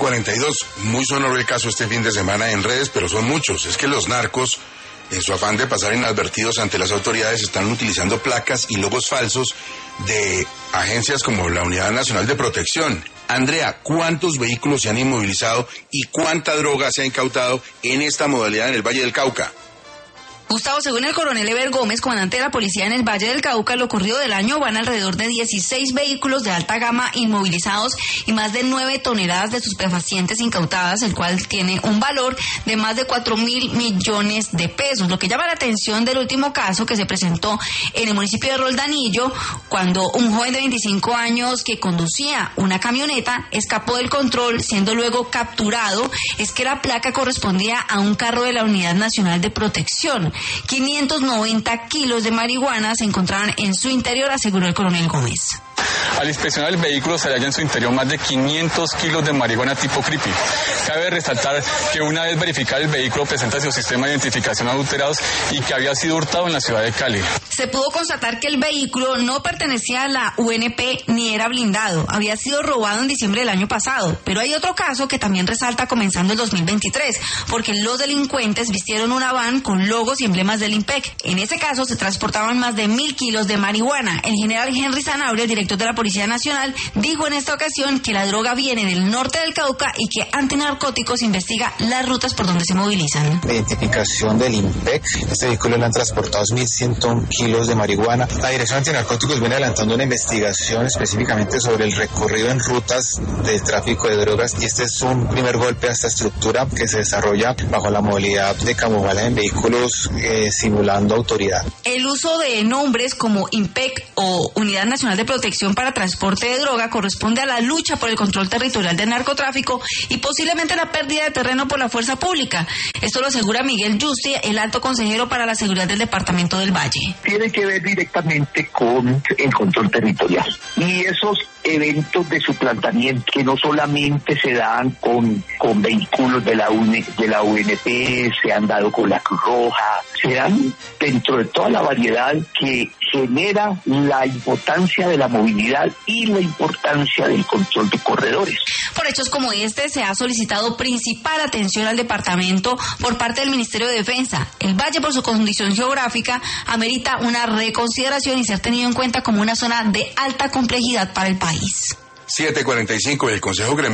7:42. Muy sonoro el caso este fin de semana en redes, pero son muchos. Es que los narcos, en su afán de pasar inadvertidos ante las autoridades, están utilizando placas y logos falsos de agencias como la Unidad Nacional de Protección. Andrea, ¿cuántos vehículos se han inmovilizado y cuánta droga se ha incautado en esta modalidad en el Valle del Cauca? Gustavo, según el coronel Eber Gómez, comandante de la policía en el Valle del Cauca, lo ocurrido del año van alrededor de 16 vehículos de alta gama inmovilizados y más de 9 toneladas de estupefacientes incautadas, el cual tiene un valor de más de 4.000 millones de pesos. Lo que llama la atención del último caso que se presentó en el municipio de Roldanillo, cuando un joven de 25 años que conducía una camioneta escapó del control, siendo luego capturado, es que la placa correspondía a un carro de la Unidad Nacional de Protección. 590 kilos de marihuana se encontraban en su interior, aseguró el coronel Gómez. Al inspeccionar el vehículo se halla en su interior más de 500 kilos de marihuana tipo creepy. Cabe resaltar que una vez verificado el vehículo presenta su sistema de identificación adulterados y que había sido hurtado en la ciudad de Cali. Se pudo constatar que el vehículo no pertenecía a la UNP ni era blindado. Había sido robado en diciembre del año pasado. Pero hay otro caso que también resalta comenzando el 2023, porque los delincuentes vistieron una van con logos y emblemas del IMPEC. En ese caso se transportaban más de 1.000 kilos de marihuana. El general Henry Sanabria, el director de la Policía Nacional, dijo en esta ocasión que la droga viene del norte del Cauca y que Antinarcóticos investiga las rutas por donde se movilizan. La identificación del IMPEC, este vehículo le han transportado 1.101 kilos de marihuana. La Dirección Antinarcóticos viene adelantando una investigación específicamente sobre el recorrido en rutas de tráfico de drogas y este es un primer golpe a esta estructura que se desarrolla bajo la modalidad de camuflaje en vehículos simulando autoridad. El uso de nombres como IMPEC o Unidad Nacional de Protección para transporte de droga corresponde a la lucha por el control territorial del narcotráfico y posiblemente la pérdida de terreno por la fuerza pública. Esto lo asegura Miguel Yusti, el alto consejero para la seguridad del departamento del Valle. Tiene que ver directamente con el control territorial y esos eventos de suplantamiento que no solamente se dan con vehículos de la UNP, se han dado con la Cruz Roja, se dan dentro de toda la variedad que genera la importancia de la movilidad y la importancia del control de corredores. Por hechos como este se ha solicitado principal atención al departamento por parte del Ministerio de Defensa. El Valle, por su condición geográfica, amerita una reconsideración y ser tenido en cuenta como una zona de alta complejidad para el país. 7:45, el Consejo Gremial